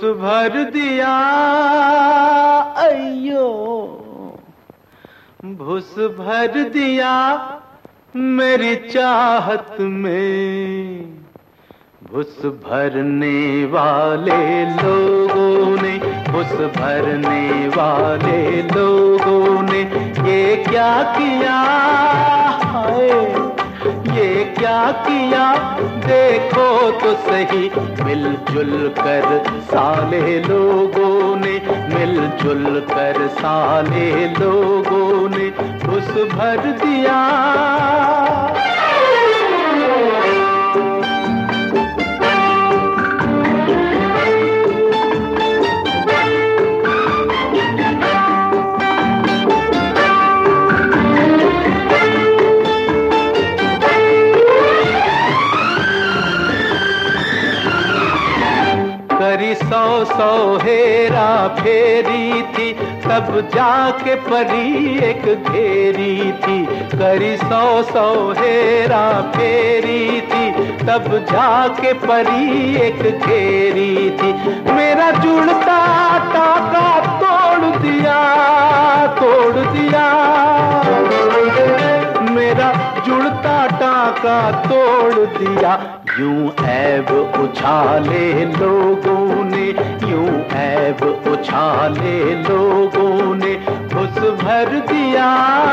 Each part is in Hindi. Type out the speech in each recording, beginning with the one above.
भर दिया अयो, भुस भर दिया मेरी चाहत में। भुस भरने वाले लोगों ने, भुस भरने वाले लोगों ने ये क्या किया है, ये क्या किया देखो तो सही। मिलजुल कर साले लोगों ने, मिलजुल कर साले लोगों ने भुस भर दिया। करी सौ सौ हेरा फेरी थी, तब जाके परी एक घेरी थी। करी सौ सौ हेरा फेरी थी, तब जाके परी एक घेरी थी। मेरा जुड़ता टाका तोड़ दिया, तोड़ दिया। मेरा जुड़ता टाका तोड़ दिया। यूं ऐब उछाले लोगों ने, यूं ऐब उछाले लोगों ने भुस भर दिया,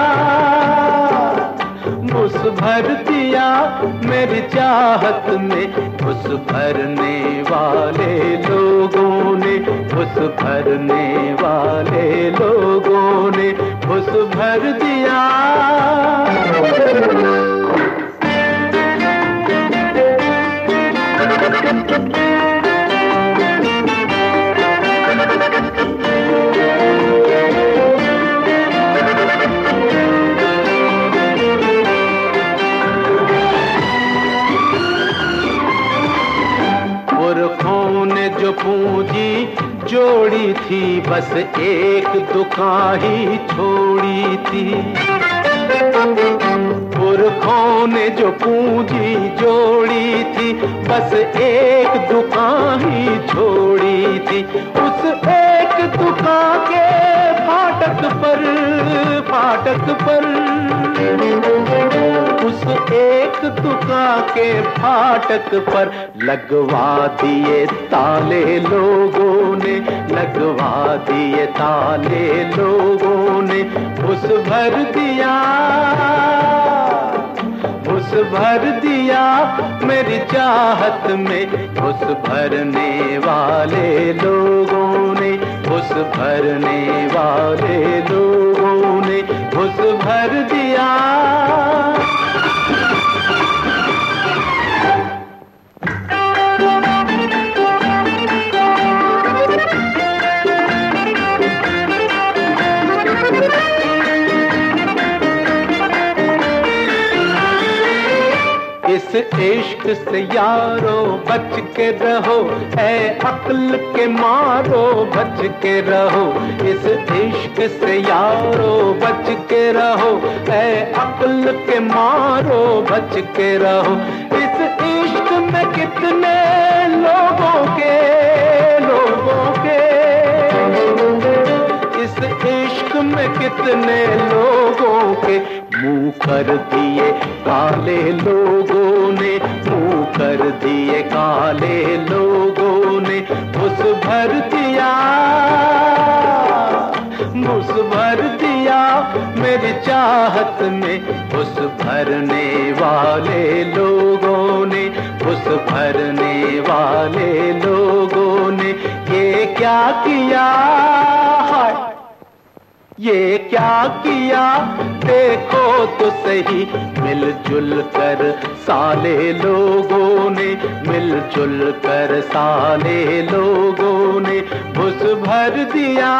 भुस भर दिया मेरी चाहत में। भुस भरने वाले लोगों ने, भुस भरने वाले लोगों ने भुस भर दिया। पुरखों ने जो पूंजी जोड़ी थी, बस एक दुकान ही छोड़ी थी। पुरखों ने जो पूंजी जोड़ी थी, बस एक दुकान ही छोड़ी थी। उस एक दुकान के फाटक पर, फाटक पर, उस एक दुकान के फाटक पर लगवा दिए ताले लोगों ने, लगवा दिए ताले लोगों ने भुस भर दिया, भुस भर दिया मेरी चाहत में। भुस भरने वाले लोगों ने, भुस भरने वाले लोगों ने भुस भर दिया। इस इश्क से यारो बच के रहो, ऐ अक्ल के मारो बच के रहो। इस इश्क से यारो बच के रहो, ऐ अक्ल के मारो बच के रहो। इस इश्क में कितने लोगों के, लोगों के, इस इश्क में कितने लोगों के मुंह कर दिए काले लोगों ने, मुंह कर दिए काले लोगों ने भुस भर दिया, भुस भर दिया मेरी चाहत में। भुस भरने वाले लोगों ने, भुस भरने वाले लोगों ने ये क्या किया है, ये क्या किया देखो तो सही। मिलजुल कर साले लोगों ने, मिलजुल कर साले लोगों ने भुस भर दिया।